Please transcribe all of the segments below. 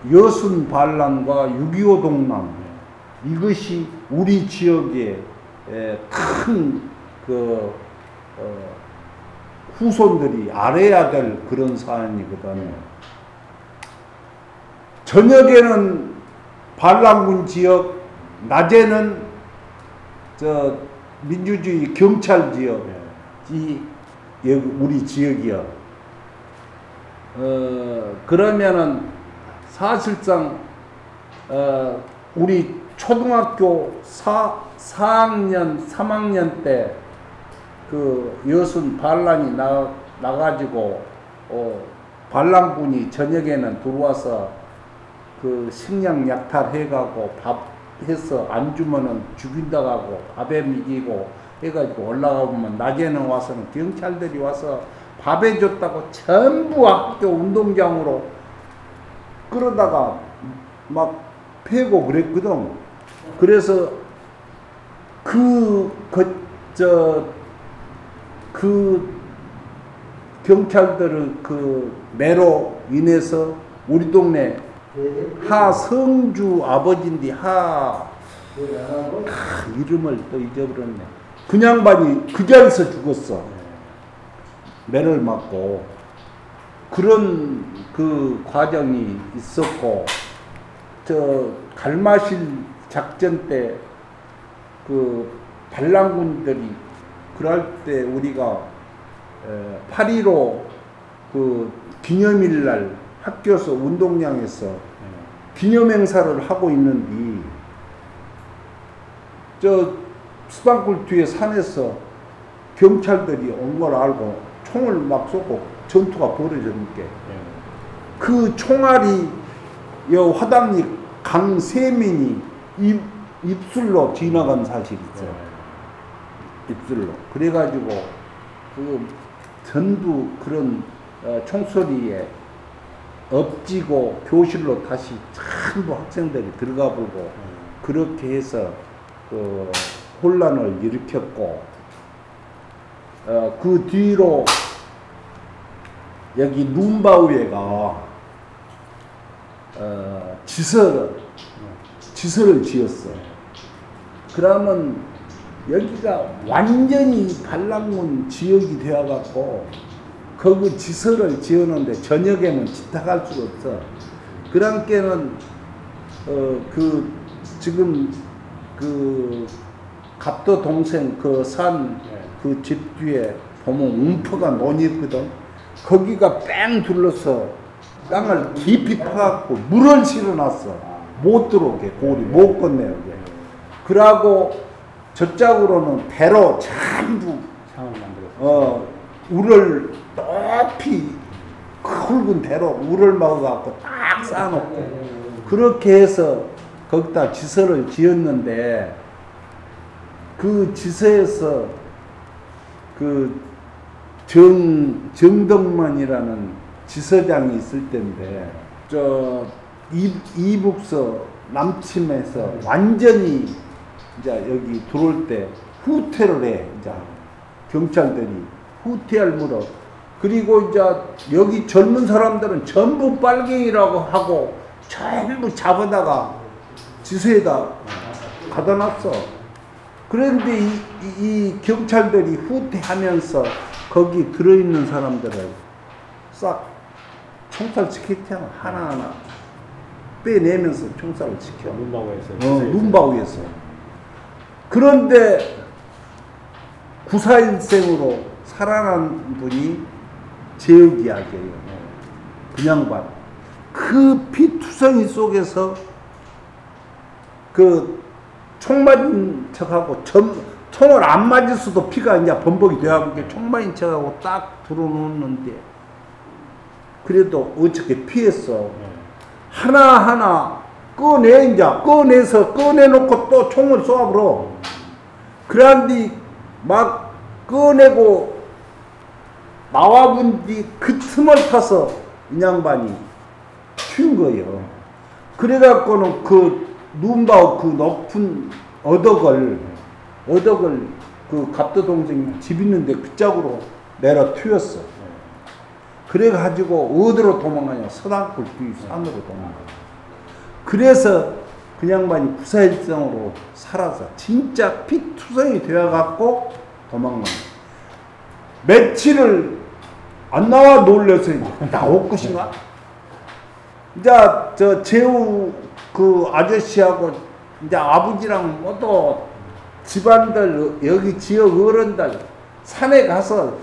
여순 반란과 6.25 동란, 이것이 우리 지역의 큰 후손들이 알아야 될 그런 사안이거든요. 저녁에는 반란군 지역, 낮에는 민주주의 경찰 지역이 우리 지역이요. 그러면은 사실상 우리 초등학교 4학년, 3학년 때 그 여순 반란이 나가지고 반란군이 저녁에는 들어와서 그 식량 약탈해가고 밥 해서 안 주면은 죽인다고 하고 밥에 먹이고 해가지고 올라가보면 낮에는 와서는 경찰들이 와서 밥 해줬다고 전부 학교 운동장으로 끌어다가 막 패고 그랬거든. 그래서 그 경찰들의 그 매로 인해서 우리 동네 하성주 아버지인데 이름을 또 잊어버렸네. 그 양반이 그 자리에서 죽었어. 매를 맞고. 그런 그 과정이 있었고, 갈마실 작전 때 그 반란군들이 그럴 때 우리가 8.15 그 기념일날 학교에서 운동장에서 기념행사를 하고 있는데 수방굴 뒤에 산에서 경찰들이 온 걸 알고 총을 막 쏘고 전투가 벌어졌는데 그 총알이 화당리 강세민이 입술로 지나간 사실이 있어요. 입술로. 그래가지고 그 전부 그런 총소리에 엎지고 교실로 다시 전부 학생들이 들어가 보고 그렇게 해서 그 혼란을 일으켰고, 그 뒤로 여기 눈바위에가 지서를 지었어. 그러면 여기가 완전히 반란군 지역이 되어갖고 거기 지서를 지었는데 저녁에는 지나갈 수가 없어. 그러니까는 지금 그 갑도 동생 그 산 그 집 뒤에 보면 움프가 논이 있거든. 거기가 뺑 둘러서 땅을 깊이 파갖고 물을 실어놨어. 못 들어오게, 고리 못 건네요. 그러고 저쪽으로는 배로 전부 울을 높이 굵은 배로 울을 먹어갖고 딱 쌓아놓고 그렇게 해서 거기다 지서를 지었는데, 그 지서에서 그 정덕만이라는 지서장이 있을 때인데, 이북서 남침에서 완전히 이제 여기 들어올 때 후퇴를 해. 이제 경찰들이 후퇴할 물어. 그리고 이제 여기 젊은 사람들은 전부 빨갱이라고 하고 전부 잡아다가 지서에다 가다 놨어. 그런데 이 경찰들이 후퇴하면서 거기 들어있는 사람들을 싹 총살 시켰잖아. 하나하나 빼내면서 총살을 시켜. 눈바위에서. 그런데 94일생으로 살아난 분이 제역 이야기예요. 그 양반. 그 피투성이 속에서 그 총 맞은 척하고 총을 안 맞았어도 피가 이제 범벅이 되어가지고 총 맞은 척하고 딱 들어놓는데 그래도 어떻게 피했어. 하나하나 꺼내서 꺼내놓고 또 총을 쏘아버려. 그런데 막 꺼내고 나와본 뒤 그 틈을 타서 이 양반이 튀은 거예요. 그래갖고는 그 눈바우 그 높은 어덕을 그 갑도 동생 집 있는데 그쪽으로 내려 튀었어. 그래가지고 어디로 도망가냐? 서당굴 뒤 산으로 도망가. 그래서 그 양반이 부사일성으로 살아서 진짜 피투성이 되어갖고 도망간 거예요. 며칠을 안 나와 놀려서 나올 것인가? 이제 저 제우 그 아저씨하고 이제 아버지랑 모두 집안들 여기 지역 어른들 산에 가서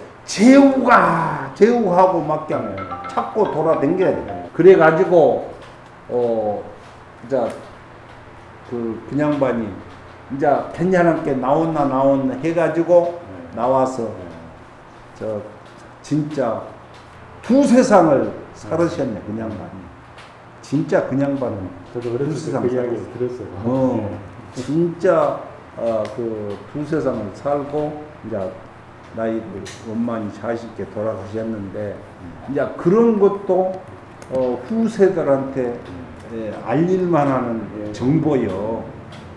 제우하고 막 그냥 찾고 돌아댕겨야 돼. 그래가지고 이제 그 양반이 이제 괜찮게 나온나 해가지고 나와서 저 진짜 두 세상을 살으셨네 그 양반이. 진짜 그 양반은 저도 어렸을 때 그 이야기를 들었어요. 진짜 그 두 세상을 살고 이제 나이를 원만히 자식께 돌아가셨는데 이제 그런 것도 후세들한테 알릴만한 정보요.